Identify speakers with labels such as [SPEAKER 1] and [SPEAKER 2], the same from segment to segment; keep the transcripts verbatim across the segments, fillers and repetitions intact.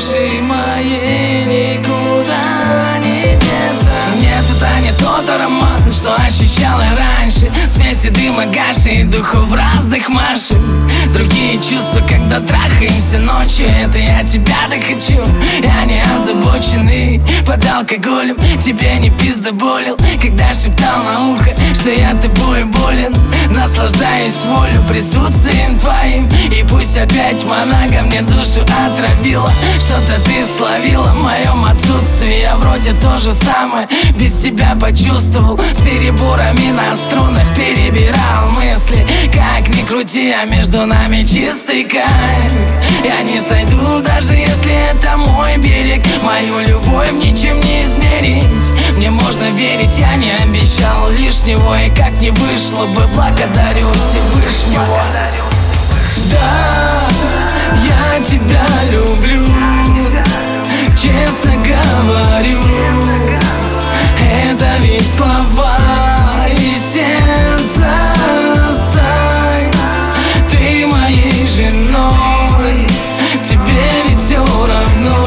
[SPEAKER 1] души моей никуда не деться. Нет, это не тот аромат, что ощущала раньше. Смеси дыма, гаши и духов разных машин. Другие чувства, когда трахаемся ночью. Это я тебя так хочу. Я не озабоченный под алкоголем. Тебе не пиздоболил, когда шептал на ухо, что я тобой болен. Наслаждаюсь волю присутствием твоим. И пусть опять монага мне душу отравила. Что-то ты словила в моем отсутствии. Я вроде то же самое без тебя почувствовал. С переборами на струнах перебирал мысли. Как ни крути, а между нами чистый кайф. Я не сойду, даже если это мой берег. Мою любовь ничем не измерить. Мне можно верить, я не обещал лишнего. И как не вышло бы, благодарю Всевышнего. Да, я тебя люблю, честно говорю. Это ведь слова из сердца. Стань ты моей женой, тебе ведь все равно.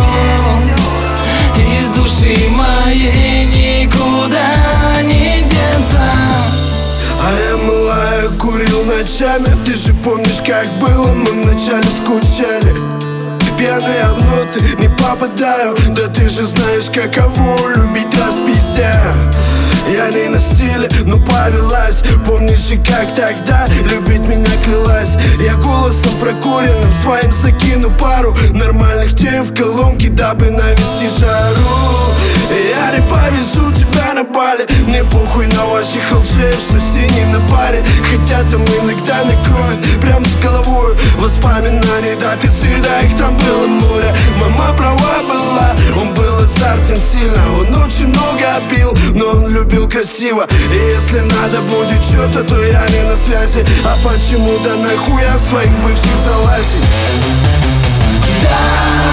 [SPEAKER 1] Из души моей никуда не деться.
[SPEAKER 2] А я малая курил ночами. Ты же помнишь, как было, мы вначале скучали. Пьяный, а в ноты не попадаю. Да ты же знаешь, каково любить распиздя. Я не на стиле, но повелась. Помнишь же, как тогда любить меня клялась. Я голосом прокуренным своим закину пару нормальных тем в колонке, дабы навести жару. Я не повезу тебя на Бали. Мне похуй на ваших алжеев, что синий на паре. Хотя там иногда накроют прям с головой воспоминаний до пизды, да их там было море. Мама права была, он был азартен сильно. Он очень много пил, но он любил красиво. И если надо будет что-то, то я не на связи. А почему да нахуй я в своих бывших залазить?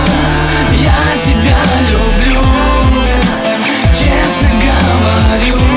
[SPEAKER 1] Да, я тебя люблю, честно говорю.